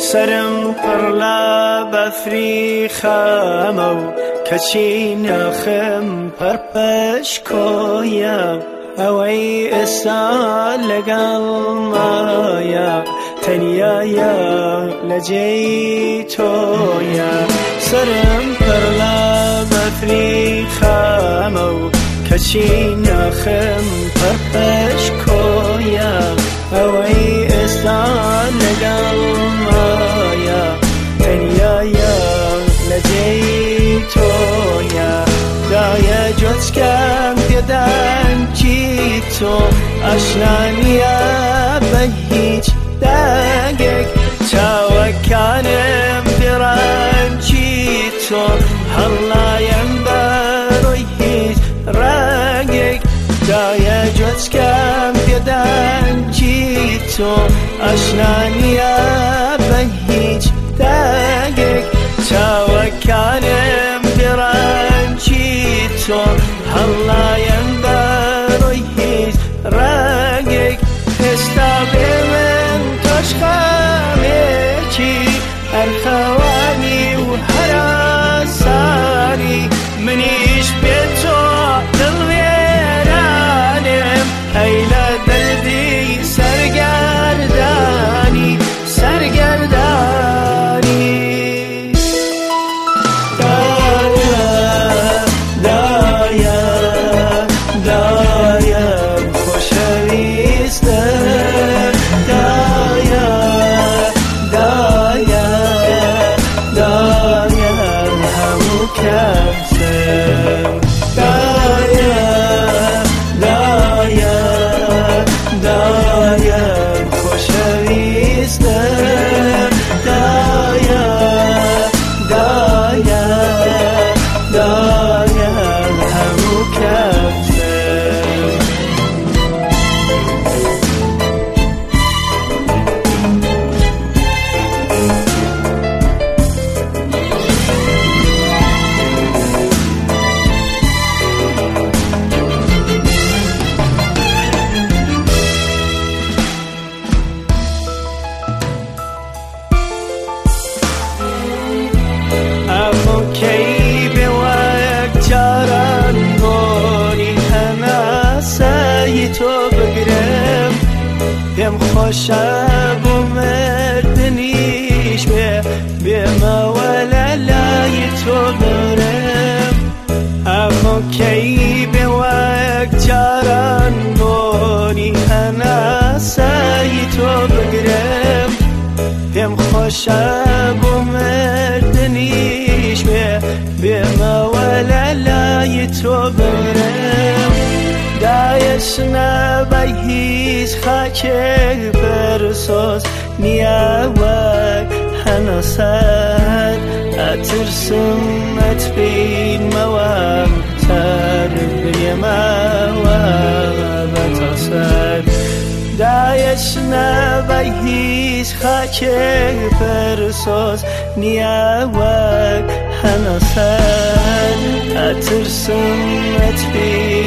سرم پر لب افریخم و کچی نخم پر پشکویم اوی اسال لگل مایا تنیایا لجی تویا سرم پر لب افریخم و کچی نخم پر پشکویم اوی اسال لگل مایا تنیایا لجی تویا دایا جز کم دیدن چی تو اشنانیا به هیچ دقیق توکنم درن چی تو حلایم بروی هیچ رقیق دایا جز کم دیدن چی تو اشنانیا به هیچ دقیق توکنم درن چی تو حلایم بروی هیچ رقیق استابه من تشخمه چی الخوانی و حراسانی منیش به تو دل ویرانم ایلا دلدی سرگردانی خوشب و مردنیش به ما ولا لای تو برم اما کی به وقت جاران بونی انا سای تو بگرم هم خوشب و مردنیش به ما ولا لای تو برم دایش نباییز خاکه برسوز نیاوک هناسد اترسم اتبین موام تر بیماوام بتاسد دایش نباییز خاکه برسوز نیاوک هناسد اترسم اتبین